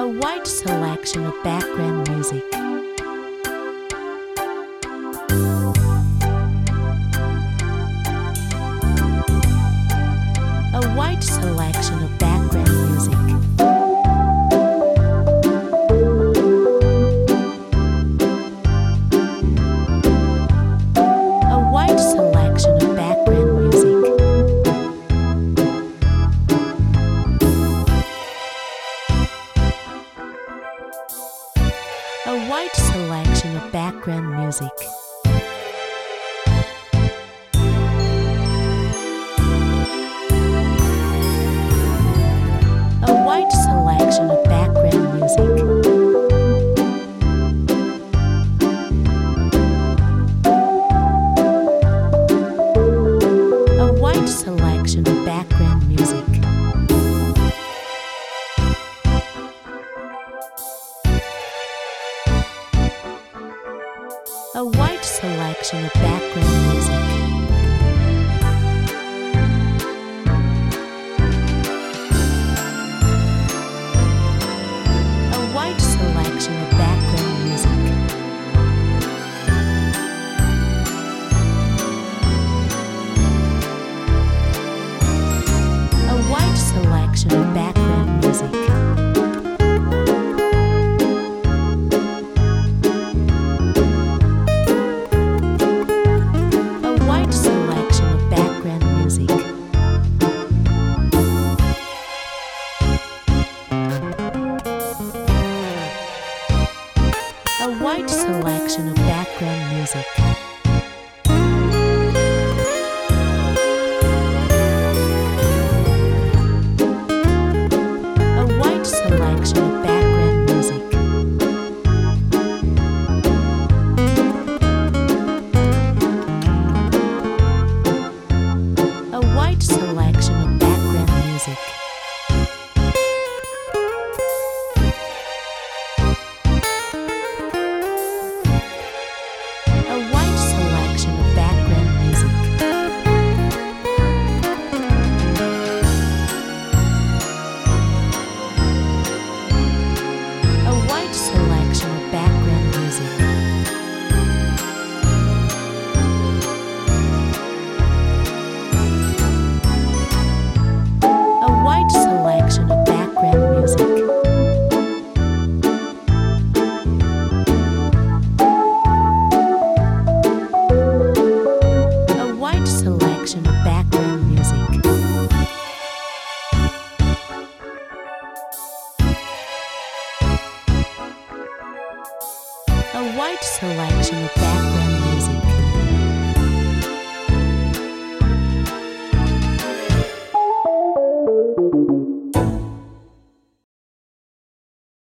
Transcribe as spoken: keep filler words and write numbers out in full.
A wide selection of background music. A wide selection of background music. A wide selection of background music. A wide selection of background music. A wide selection of background music. A wide selection of background music. A wide selection of background music. A wide selection of background music. A wide selection of background music. A wide selection of background music. A wide selection of background music. A wide selection of background music. A wide selection of background music. A wide selection of background music. A wide selection of background music. Selection of background music. A wide selection of background